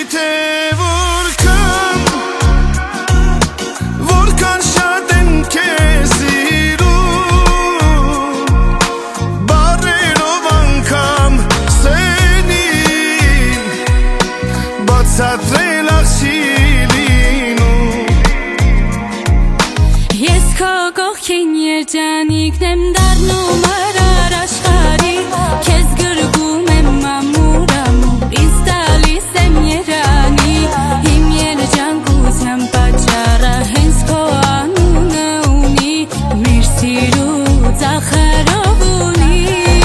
թե որքան շատ եմ քեզ սիրում բարերով անգամ սենին բացատրել աղջի լինում Ես քո կողքին երջանիկն եմ դառնում արար աշխարհի Քեզ գրկում եմ ամուր ամուր ինձ տալիս եմ երանի Իմ երջանկության պատճառը հենց քո անունը ունի Մեր սիրուց ախարով ունի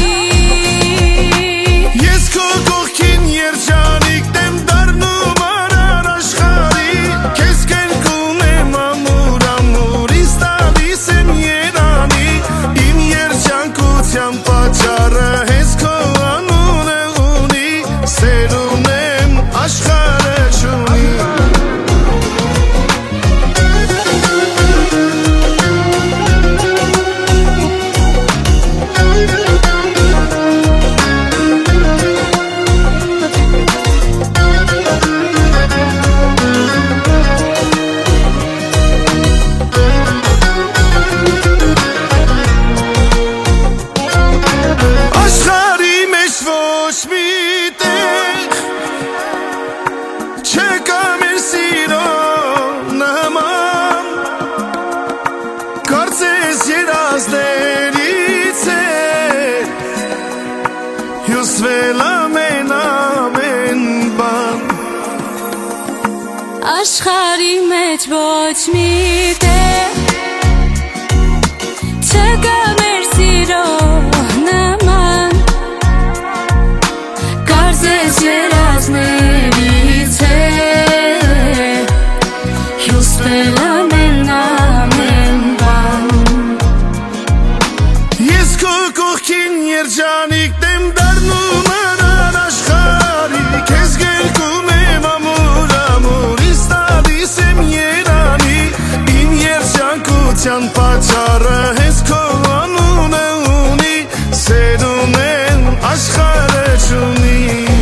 Ես քո կողքին երջանիկն եմ դառնում արար աշխարհի Քեզ գրկում եմ ամուր ամուր ինձ տալիս եմ երանի Իմ երջանկության պատճառը հենց քո անունը ունի Սեր ունեմ աշխարհը չունի Աշխարհի մեջ ոչ մի տեղ չկա մեր սիրո նման Կարծես երազներից է հյուսվել ամեն բան Աշխարհի մեջ ոչ մի տեղ չկա մեր սիրո նման Կարծես երազներից է հյուսվել ամեն բան Ես քո կողքին երջանիկն եմ դառնում արար աշխարհի Քեզ գրկում եմ ամուր ամուր ինձ տալիս եմ երանի Իմ երջանկության պատճառը հենց քո անունը ունի Սեր ունեմ աշխարհը չունի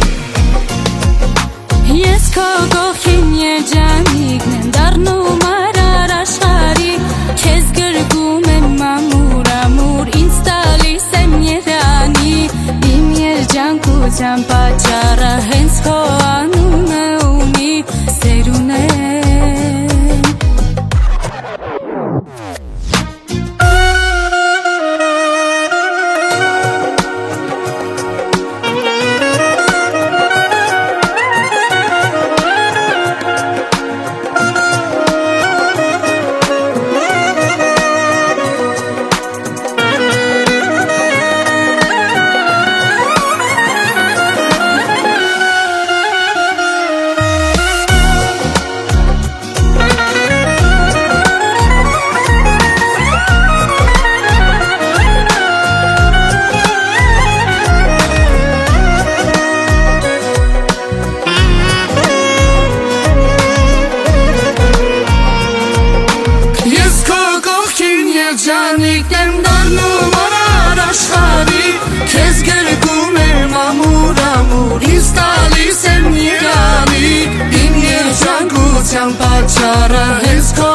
Ես քո կողքին երջանիկն եմ դառնում արար աշխարհի Քեզ գրկում եմ ամուր ամուր ինձ տալիս եմ երանի Իմ երջանկության պատճառը հենց քո անունը ունի Սեր ունեմ Երջանիկն եմ դառնում արար աշխարհի Քեզ գրկում եմ ամուր ամուր ինձ տալիս եմ երանի Իմ երջանկության պատճառը հենց քո